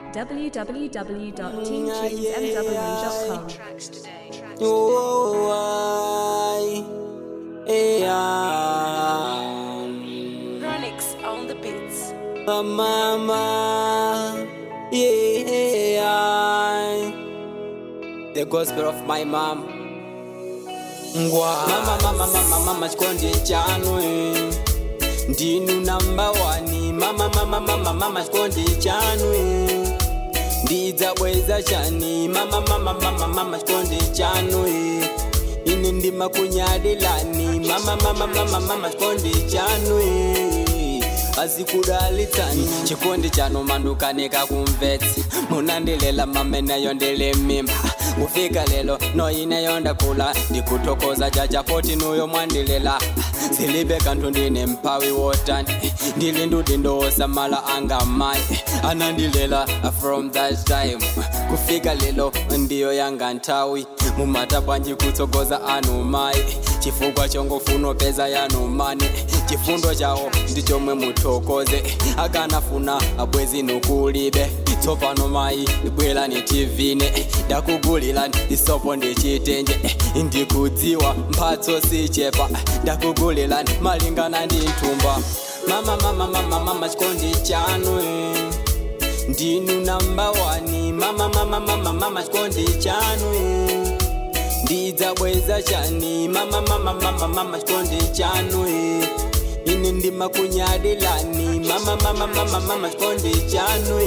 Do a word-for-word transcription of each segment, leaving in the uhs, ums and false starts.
w w w dot teen tunes m w dot com. Oh, I, Ronix on the beats. mama, yeah, the gospel of my mom. Mama, mama, mama, mama, chikondi chanu ndinu number one. Mama, mama, mama, mama, chikondi chanu ndidzabweza chani. Mama, mama, mama, mama, chikondi chanu ine ndima kunyadilani. Mama, mama, mama, mama, chikondi chanu azikudalitsani. Chikondi chanu mandukanika kumvetsi munandilela mameneyo ndile mimba kufika lelo no ineyo ndakula ndikuthokoza jajapoti nuyo mwandilela zilibe kantu ndine mpawi wotani ndili ndudindowosamala anga mai anandilela from that time kufika lelo ndiyo yanga ntawi mumatabwanji kutsogoza anu mai chifukwa chongofuna peza yanu mane chifundo chawo ndichomwe muthokoze akanafuna abwezi nukulibe tsopano mai ibwela ni tivine ndakugulila isopo ndichitenje ndikudziwa mphatso sichepa ndakugulila malingana ndi nthumba. Mama, mama, mama, mama, chikondi chanu ndinu number one. Mama, mama, mama, mama, chikondi chanu ndidzabweza chani. Mama, mama, mama, mama, chikondi chanu ine ndima kunyadilani. Mama, mama, mama, mama, chikondi chanu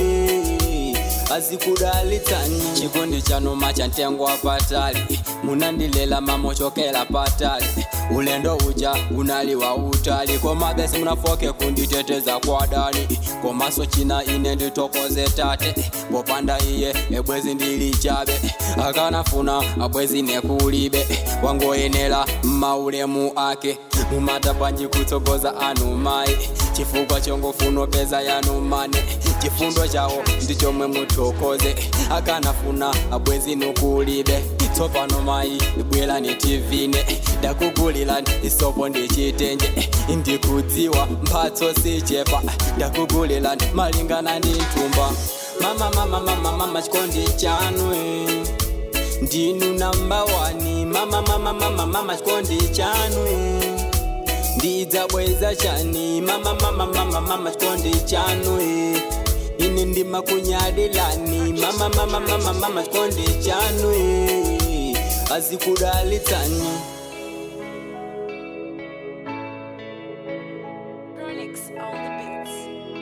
azikudalitsani. Chikondi chanu macha ntengo wapatali munandilela mamochokela patali ulendo uja unaliwa utali koma besi munafoke kunditeteza kwa dani komaso china ine nditokoze tate popanda iye ebwezi ndilichabe akanafuna abwezi nekulibe wangoyenela maulemu ake mumatabwanji kutsogoza anu mai chifukwa chongofuna peza yanu mane chifundo chawo ndichomwe muthokoze akanafuna abwezi nukulibe tsopano mai ibwela ni tivine ndakugulila isopo ndichitenje ndikudziwa mphatso sichepa ndakugulila malingana ndi nthumba. Mama, mama, mama, mama, chikondi chanu ndinu number one. Mama, mama, mama, mama, chikondi chanu ndidzabweza chani. Mama, mama, mama, mama, chikondi chanu ine ndima kunyadilani. Mama, mama, mama, mama, chikondi chanu azikudalitsani. Ronix on the beats.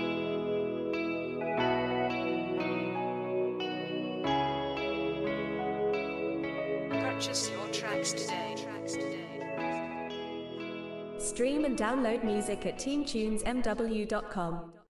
Purchase your tracks today. Tracks today. Stream and download music at teen tunes m w dot com.